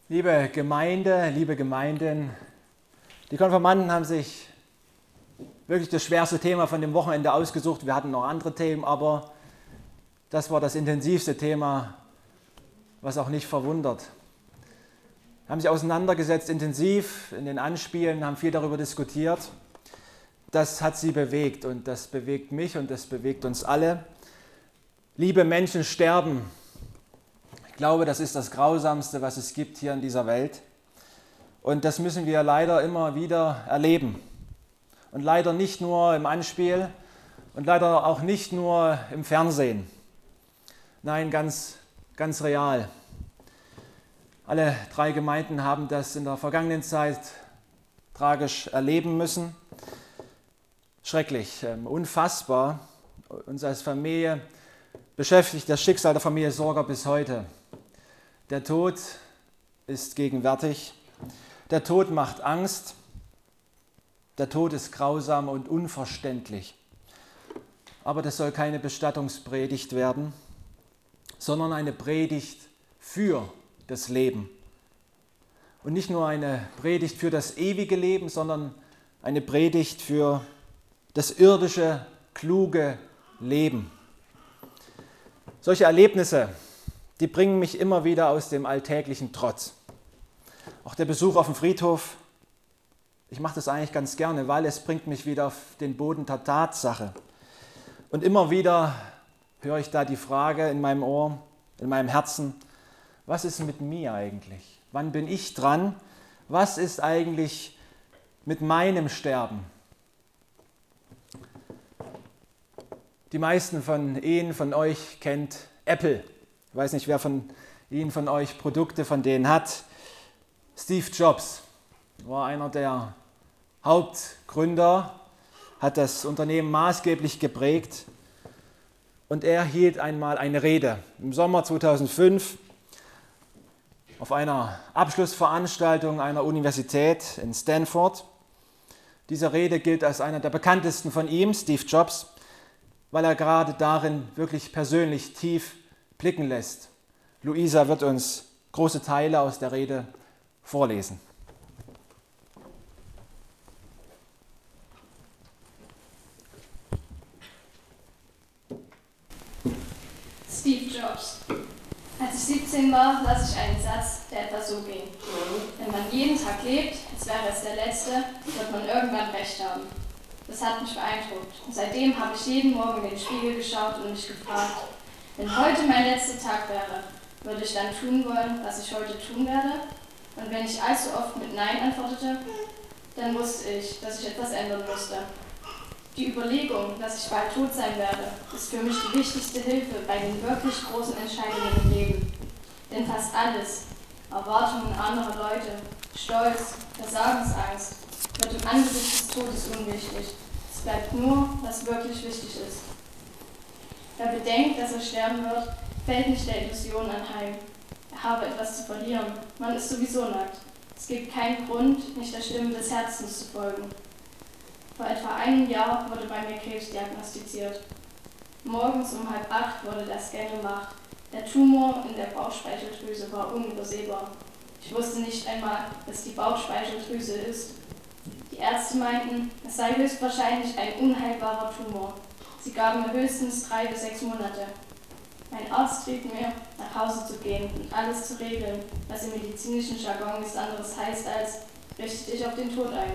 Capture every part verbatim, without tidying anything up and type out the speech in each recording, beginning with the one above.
Liebe Gemeinde, liebe Gemeinden, die Konfirmanden haben sich wirklich das schwerste Thema von dem Wochenende ausgesucht. Wir hatten noch andere Themen, aber das war das intensivste Thema, was auch nicht verwundert. Haben sich auseinandergesetzt, intensiv in den Anspielen, haben viel darüber diskutiert. Das hat sie bewegt und das bewegt mich und das bewegt uns alle. Liebe Menschen sterben. Ich glaube, das ist das Grausamste, was es gibt hier in dieser Welt. Und das müssen wir leider immer wieder erleben. Und leider nicht nur im Anspiel und leider auch nicht nur im Fernsehen. Nein, ganz, ganz real. Alle drei Gemeinden haben das in der vergangenen Zeit tragisch erleben müssen. Schrecklich, unfassbar. Uns als Familie beschäftigt das Schicksal der Familie Sorger bis heute. Der Tod ist gegenwärtig. Der Tod macht Angst. Der Tod ist grausam und unverständlich. Aber das soll keine Bestattungspredigt werden, sondern eine Predigt für das Leben. Und nicht nur eine Predigt für das ewige Leben, sondern eine Predigt für das irdische, kluge Leben. Solche Erlebnisse, die bringen mich immer wieder aus dem alltäglichen Trotz. Auch der Besuch auf dem Friedhof, ich mache das eigentlich ganz gerne, weil es bringt mich wieder auf den Boden der Tatsache. Und immer wieder höre ich da die Frage in meinem Ohr, in meinem Herzen, was ist mit mir eigentlich? Wann bin ich dran? Was ist eigentlich mit meinem Sterben? Die meisten von Ihnen, von euch kennt Apple. Ich weiß nicht, wer von Ihnen, von euch Produkte von denen hat. Steve Jobs war einer der Hauptgründer, hat das Unternehmen maßgeblich geprägt und er hielt einmal eine Rede im Sommer zweitausendfünf auf einer Abschlussveranstaltung einer Universität in Stanford. Diese Rede gilt als einer der bekanntesten von ihm, Steve Jobs, weil er gerade darin wirklich persönlich tief blicken lässt. Luisa wird uns große Teile aus der Rede vorlesen. Steve Jobs. Als ich siebzehn war, las ich einen Satz, der etwa so ging. Wenn man jeden Tag lebt, als wäre es der letzte, wird man irgendwann recht haben. Das hat mich beeindruckt. Und seitdem habe ich jeden Morgen in den Spiegel geschaut und mich gefragt, wenn heute mein letzter Tag wäre, würde ich dann tun wollen, was ich heute tun werde? Und wenn ich allzu oft mit Nein antwortete, dann wusste ich, dass ich etwas ändern musste. Die Überlegung, dass ich bald tot sein werde, ist für mich die wichtigste Hilfe bei den wirklich großen Entscheidungen im Leben. Denn fast alles, Erwartungen anderer Leute, Stolz, Versagensangst, wird im Angesicht des Todes unwichtig. Es bleibt nur, was wirklich wichtig ist. Wer bedenkt, dass er sterben wird, fällt nicht der Illusion anheim. Er habe etwas zu verlieren. Man ist sowieso nackt. Es gibt keinen Grund, nicht der Stimme des Herzens zu folgen. Vor etwa einem Jahr wurde bei mir Krebs diagnostiziert. Morgens um halb acht wurde der Scan gemacht. Der Tumor in der Bauchspeicheldrüse war unübersehbar. Ich wusste nicht einmal, was die Bauchspeicheldrüse ist. Die Ärzte meinten, es sei höchstwahrscheinlich ein unheilbarer Tumor. Sie gaben mir höchstens drei bis sechs Monate. Mein Arzt riet mir, nach Hause zu gehen und alles zu regeln, was im medizinischen Jargon nichts anderes heißt als, richte dich auf den Tod ein.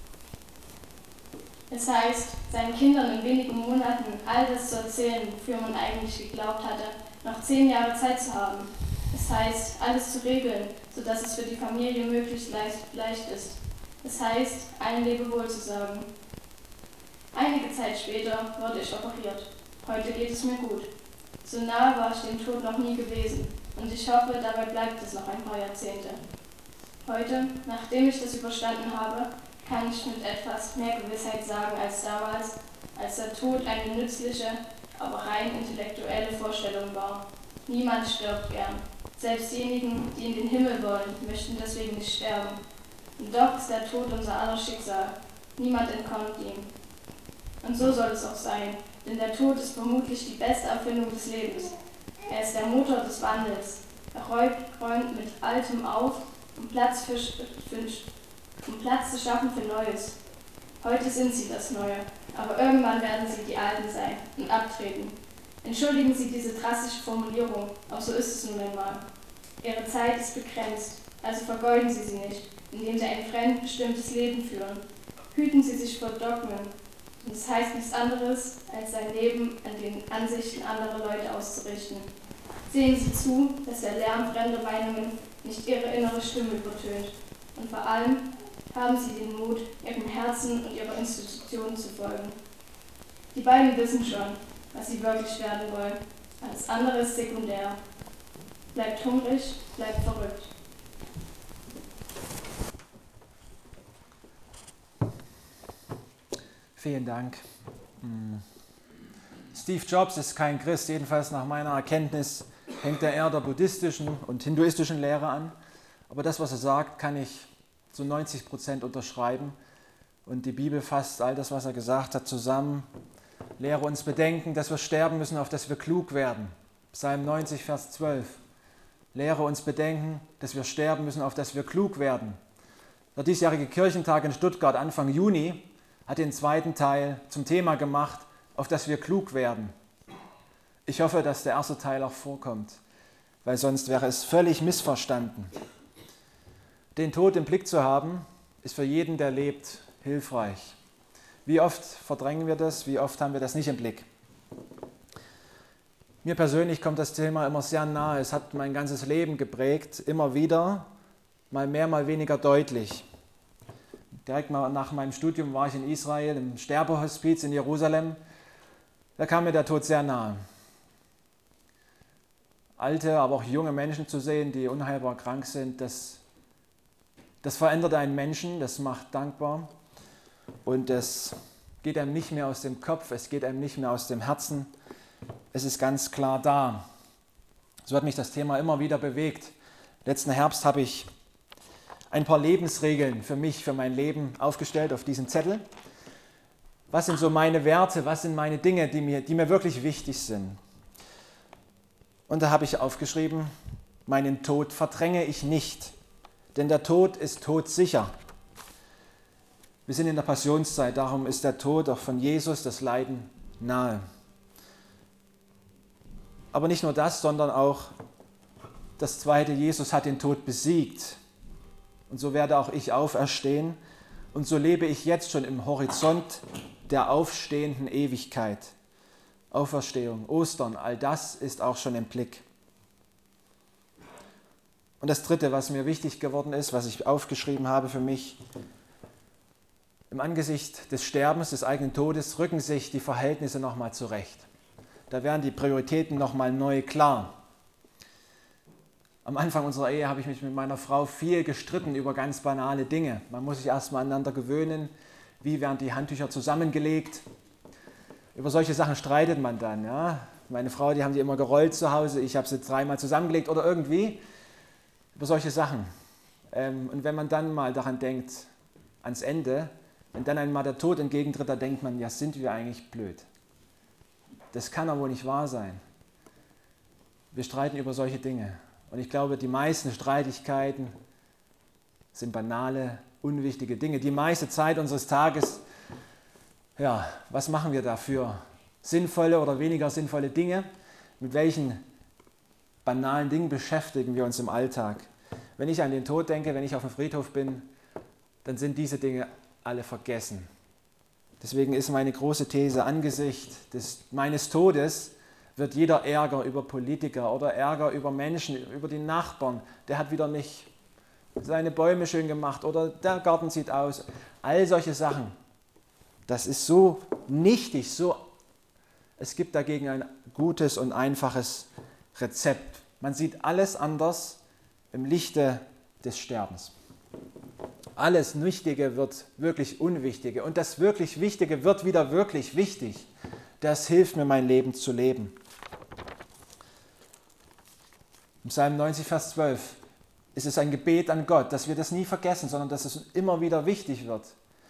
Es heißt, seinen Kindern in wenigen Monaten all das zu erzählen, wofür man eigentlich geglaubt hatte, noch zehn Jahre Zeit zu haben. Es heißt, alles zu regeln, sodass es für die Familie möglichst leicht, leicht ist. Es heißt, allen Lebewohl zu sagen. Einige Zeit später wurde ich operiert. Heute geht es mir gut. So nahe war ich dem Tod noch nie gewesen und ich hoffe, dabei bleibt es noch ein paar Jahrzehnte. Heute, nachdem ich das überstanden habe, kann ich mit etwas mehr Gewissheit sagen als damals, als der Tod eine nützliche, aber rein intellektuelle Vorstellung war. Niemand stirbt gern. Selbst diejenigen, die in den Himmel wollen, möchten deswegen nicht sterben. Und doch ist der Tod unser aller Schicksal. Niemand entkommt ihm. Und so soll es auch sein, denn der Tod ist vermutlich die beste Erfindung des Lebens. Er ist der Motor des Wandels. Er räumt mit Altem auf um Platz, für, für, um Platz zu schaffen für Neues. Heute sind sie das Neue, aber irgendwann werden sie die Alten sein und abtreten. Entschuldigen Sie diese drastische Formulierung, aber so ist es nun einmal. Ihre Zeit ist begrenzt, also vergeuden Sie sie nicht, indem Sie ein fremdbestimmtes Leben führen. Hüten Sie sich vor Dogmen, und es heißt nichts anderes, als sein Leben an den Ansichten anderer Leute auszurichten. Sehen Sie zu, dass der Lärm fremder Meinungen nicht Ihre innere Stimme übertönt. Und vor allem haben Sie den Mut, Ihrem Herzen und Ihrer Institution zu folgen. Die beiden wissen schon, was sie wirklich werden wollen. Alles andere ist sekundär. Bleibt hungrig, bleibt verrückt. Vielen Dank. Steve Jobs ist kein Christ, jedenfalls nach meiner Erkenntnis hängt er eher der buddhistischen und hinduistischen Lehre an. Aber das, was er sagt, kann ich zu neunzig Prozent unterschreiben. Und die Bibel fasst all das, was er gesagt hat, zusammen. Lehre uns bedenken, dass wir sterben müssen, auf dass wir klug werden. Psalm neunzig, Vers zwölf. Lehre uns bedenken, dass wir sterben müssen, auf dass wir klug werden. Der diesjährige Kirchentag in Stuttgart Anfang Juni hat den zweiten Teil zum Thema gemacht, auf dass wir klug werden. Ich hoffe, dass der erste Teil auch vorkommt, weil sonst wäre es völlig missverstanden. Den Tod im Blick zu haben, ist für jeden, der lebt, hilfreich. Wie oft verdrängen wir das, wie oft haben wir das nicht im Blick? Mir persönlich kommt das Thema immer sehr nahe. Es hat mein ganzes Leben geprägt, immer wieder, mal mehr, mal weniger deutlich. Direkt mal nach meinem Studium war ich in Israel, im Sterbehospiz in Jerusalem. Da kam mir der Tod sehr nahe. Alte, aber auch junge Menschen zu sehen, die unheilbar krank sind, das, das verändert einen Menschen, das macht dankbar. Und es geht einem nicht mehr aus dem Kopf, es geht einem nicht mehr aus dem Herzen. Es ist ganz klar da. So hat mich das Thema immer wieder bewegt. Letzten Herbst habe ich ein paar Lebensregeln für mich, für mein Leben aufgestellt auf diesen Zettel. Was sind so meine Werte, was sind meine Dinge, die mir, die mir wirklich wichtig sind? Und da habe ich aufgeschrieben, meinen Tod verdränge ich nicht, denn der Tod ist todsicher. Wir sind in der Passionszeit, darum ist der Tod auch von Jesus, das Leiden, nahe. Aber nicht nur das, sondern auch das Zweite, Jesus hat den Tod besiegt. Und so werde auch ich auferstehen und so lebe ich jetzt schon im Horizont der aufstehenden Ewigkeit. Auferstehung, Ostern, all das ist auch schon im Blick. Und das Dritte, was mir wichtig geworden ist, was ich aufgeschrieben habe für mich, im Angesicht des Sterbens, des eigenen Todes, rücken sich die Verhältnisse nochmal zurecht. Da werden die Prioritäten nochmal neu klar. Am Anfang unserer Ehe habe ich mich mit meiner Frau viel gestritten über ganz banale Dinge. Man muss sich erstmal aneinander gewöhnen. Wie werden die Handtücher zusammengelegt? Über solche Sachen streitet man dann. Ja? Meine Frau, die haben die immer gerollt zu Hause. Ich habe sie dreimal zusammengelegt oder irgendwie. Über solche Sachen. Und wenn man dann mal daran denkt, ans Ende, wenn dann einmal der Tod entgegentritt, da denkt man, ja, sind wir eigentlich blöd. Das kann doch wohl nicht wahr sein. Wir streiten über solche Dinge. Und ich glaube, die meisten Streitigkeiten sind banale, unwichtige Dinge. Die meiste Zeit unseres Tages, ja, was machen wir dafür? Sinnvolle oder weniger sinnvolle Dinge? Mit welchen banalen Dingen beschäftigen wir uns im Alltag? Wenn ich an den Tod denke, wenn ich auf dem Friedhof bin, dann sind diese Dinge alle vergessen. Deswegen ist meine große These, angesichts des, meines Todes wird jeder Ärger über Politiker oder Ärger über Menschen, über die Nachbarn, der hat wieder nicht seine Bäume schön gemacht oder der Garten sieht aus. All solche Sachen, das ist so nichtig, so, es gibt dagegen ein gutes und einfaches Rezept. Man sieht alles anders im Lichte des Sterbens. Alles Nichtige wird wirklich Unwichtige und das wirklich Wichtige wird wieder wirklich wichtig. Das hilft mir, mein Leben zu leben. Im Psalm neunzig, Vers zwölf ist es ein Gebet an Gott, dass wir das nie vergessen, sondern dass es uns immer wieder wichtig wird.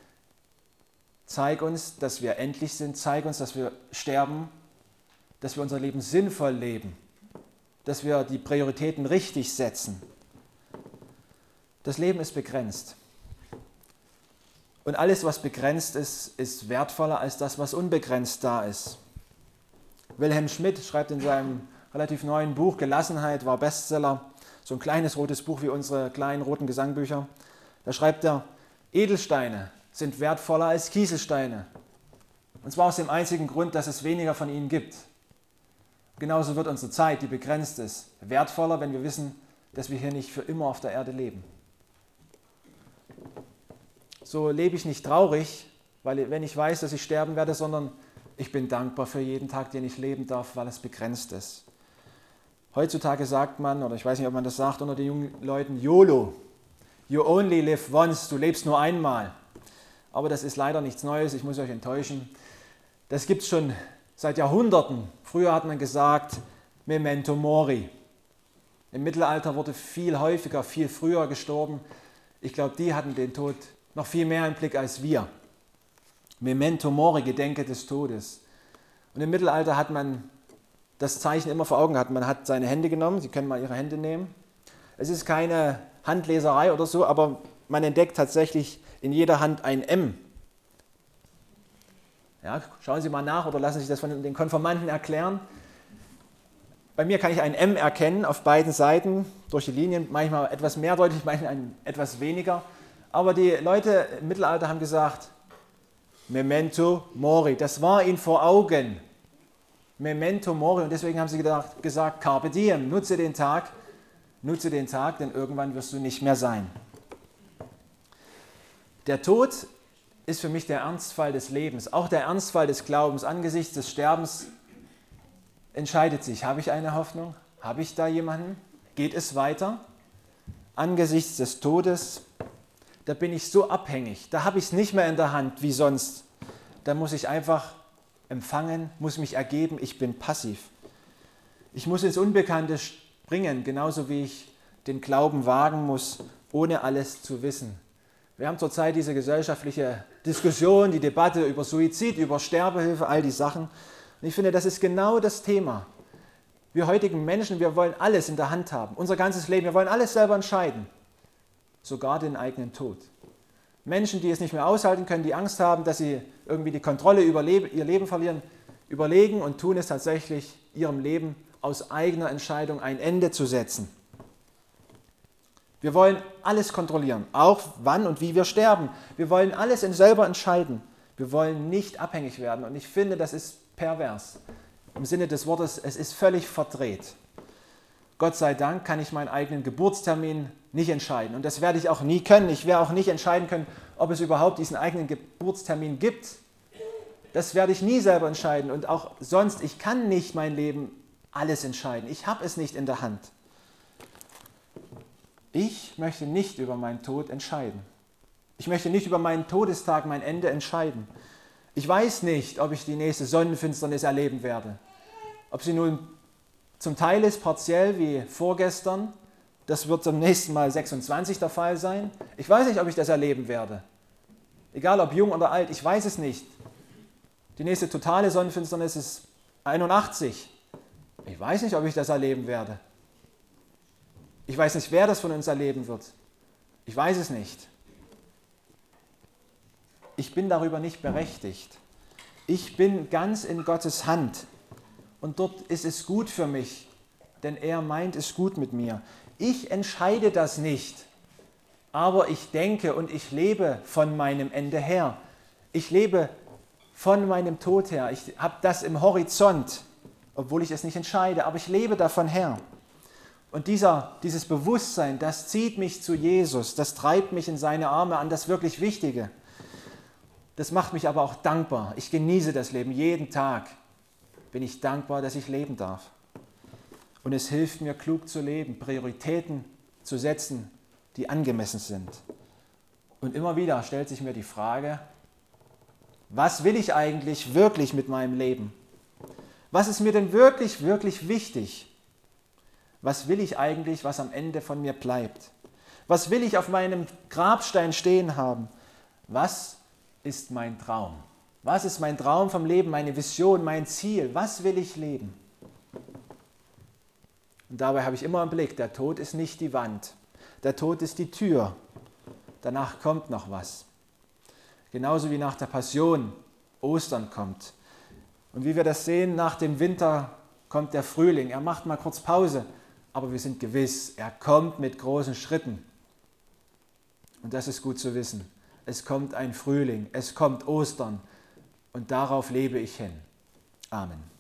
Zeig uns, dass wir endlich sind, zeig uns, dass wir sterben, dass wir unser Leben sinnvoll leben, dass wir die Prioritäten richtig setzen. Das Leben ist begrenzt. Und alles, was begrenzt ist, ist wertvoller als das, was unbegrenzt da ist. Wilhelm Schmidt schreibt in seinem relativ neuen Buch, Gelassenheit war Bestseller, so ein kleines rotes Buch wie unsere kleinen roten Gesangbücher. Da schreibt er, Edelsteine sind wertvoller als Kieselsteine. Und zwar aus dem einzigen Grund, dass es weniger von ihnen gibt. Genauso wird unsere Zeit, die begrenzt ist, wertvoller, wenn wir wissen, dass wir hier nicht für immer auf der Erde leben. So lebe ich nicht traurig, weil, wenn ich weiß, dass ich sterben werde, sondern ich bin dankbar für jeden Tag, den ich leben darf, weil es begrenzt ist. Heutzutage sagt man, oder ich weiß nicht, ob man das sagt unter den jungen Leuten, YOLO. You only live once, du lebst nur einmal. Aber das ist leider nichts Neues, ich muss euch enttäuschen. Das gibt es schon seit Jahrhunderten. Früher hat man gesagt, Memento Mori. Im Mittelalter wurde viel häufiger, viel früher gestorben. Ich glaube, die hatten den Tod noch viel mehr im Blick als wir. Memento Mori, Gedenke des Todes. Und im Mittelalter hat man das Zeichen immer vor Augen gehabt. Man hat seine Hände genommen, Sie können mal Ihre Hände nehmen. Es ist keine Handleserei oder so, aber man entdeckt tatsächlich in jeder Hand ein M. Ja, schauen Sie mal nach oder lassen Sie sich das von den Konfirmanden erklären. Bei mir kann ich ein M erkennen auf beiden Seiten, durch die Linien, manchmal etwas mehr deutlich, manchmal ein, etwas weniger. Aber die Leute im Mittelalter haben gesagt, Memento Mori, das war ihnen vor Augen. Memento Mori, und deswegen haben sie gedacht, gesagt, Carpe Diem, nutze den Tag, nutze den Tag, denn irgendwann wirst du nicht mehr sein. Der Tod ist für mich der Ernstfall des Lebens, auch der Ernstfall des Glaubens. Angesichts des Sterbens entscheidet sich, habe ich eine Hoffnung? Habe ich da jemanden? Geht es weiter? Angesichts des Todes, da bin ich so abhängig, da habe ich es nicht mehr in der Hand wie sonst. Da muss ich einfach empfangen, muss mich ergeben, ich bin passiv. Ich muss ins Unbekannte springen, genauso wie ich den Glauben wagen muss, ohne alles zu wissen. Wir haben zurzeit diese gesellschaftliche Diskussion, die Debatte über Suizid, über Sterbehilfe, all die Sachen. Und ich finde, das ist genau das Thema. Wir heutigen Menschen, wir wollen alles in der Hand haben, unser ganzes Leben, wir wollen alles selber entscheiden, sogar den eigenen Tod. Menschen, die es nicht mehr aushalten können, die Angst haben, dass sie irgendwie die Kontrolle über ihr Leben verlieren, überlegen und tun es tatsächlich, ihrem Leben aus eigener Entscheidung ein Ende zu setzen. Wir wollen alles kontrollieren, auch wann und wie wir sterben. Wir wollen alles selber entscheiden. Wir wollen nicht abhängig werden. Und ich finde, das ist pervers. Im Sinne des Wortes, es ist völlig verdreht. Gott sei Dank kann ich meinen eigenen Geburtstermin nicht entscheiden. Und das werde ich auch nie können. Ich werde auch nicht entscheiden können, ob es überhaupt diesen eigenen Geburtstermin gibt. Das werde ich nie selber entscheiden. Und auch sonst, ich kann nicht mein Leben alles entscheiden. Ich habe es nicht in der Hand. Ich möchte nicht über meinen Tod entscheiden. Ich möchte nicht über meinen Todestag, mein Ende entscheiden. Ich weiß nicht, ob ich die nächste Sonnenfinsternis erleben werde. Ob sie nun zum Teil ist, partiell wie vorgestern, das wird zum nächsten Mal sechsundzwanzig der Fall sein. Ich weiß nicht, ob ich das erleben werde. Egal ob jung oder alt, ich weiß es nicht. Die nächste totale Sonnenfinsternis ist einundachtzig. Ich weiß nicht, ob ich das erleben werde. Ich weiß nicht, wer das von uns erleben wird. Ich weiß es nicht. Ich bin darüber nicht berechtigt. Ich bin ganz in Gottes Hand. Und dort ist es gut für mich, denn er meint es gut mit mir. Ich entscheide das nicht, aber ich denke und ich lebe von meinem Ende her. Ich lebe von meinem Tod her. Ich habe das im Horizont, obwohl ich es nicht entscheide, aber ich lebe davon her. Und dieser, dieses Bewusstsein, das zieht mich zu Jesus, das treibt mich in seine Arme an das wirklich Wichtige. Das macht mich aber auch dankbar. Ich genieße das Leben. Jeden Tag bin ich dankbar, dass ich leben darf. Und es hilft mir, klug zu leben, Prioritäten zu setzen, die angemessen sind. Und immer wieder stellt sich mir die Frage, was will ich eigentlich wirklich mit meinem Leben? Was ist mir denn wirklich, wirklich wichtig? Was will ich eigentlich, was am Ende von mir bleibt? Was will ich auf meinem Grabstein stehen haben? Was ist mein Traum? Was ist mein Traum vom Leben, meine Vision, mein Ziel? Was will ich leben? Und dabei habe ich immer im Blick, der Tod ist nicht die Wand. Der Tod ist die Tür. Danach kommt noch was. Genauso wie nach der Passion Ostern kommt. Und wie wir das sehen, nach dem Winter kommt der Frühling. Er macht mal kurz Pause, aber wir sind gewiss, er kommt mit großen Schritten. Und das ist gut zu wissen. Es kommt ein Frühling, es kommt Ostern und darauf lebe ich hin. Amen.